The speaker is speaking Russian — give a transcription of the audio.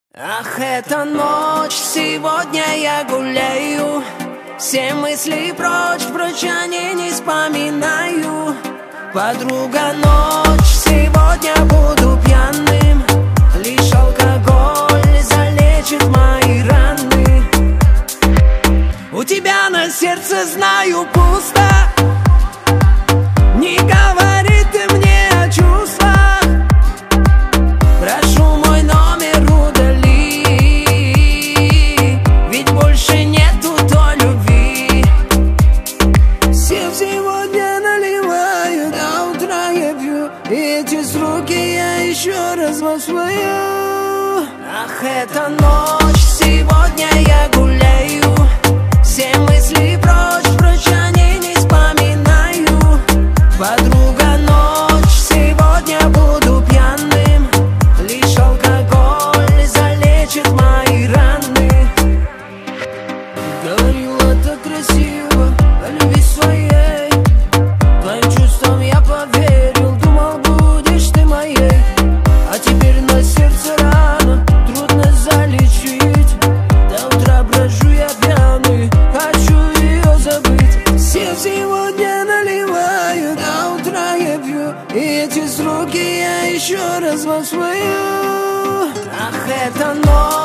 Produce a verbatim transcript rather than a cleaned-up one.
Ах, эта ночь, сегодня я гуляю, все мысли прочь, прочь они не вспоминаю. Подруга, ночь, сегодня буду пьяным, лишь алкоголь залечит мои раны. У тебя на сердце, знаю, пусто, не говори ты мне о чувствах. Прошу, мой номер удали, ведь больше нету той любви. Сев сегодня наливаю, до утра я пью, и эти сроки я еще раз вам свою. Ах, эта ночь, сегодня я гуляю, все мысли прочь, прочь они не вспоминаю. Подруга, ночь, сегодня буду пьяным, лишь алкоголь залечит мои раны. Говорила так красиво о любви своей, твоим чувствам я поверил, думал, будешь ты моей. А теперь на сердце рана, трудно залечить, до утра брожу я пьяный, хочу ее забыть. Сев сегодня наливаю, до утра я пью, и эти сроки я еще раз вам свою. Ах, эта ночь.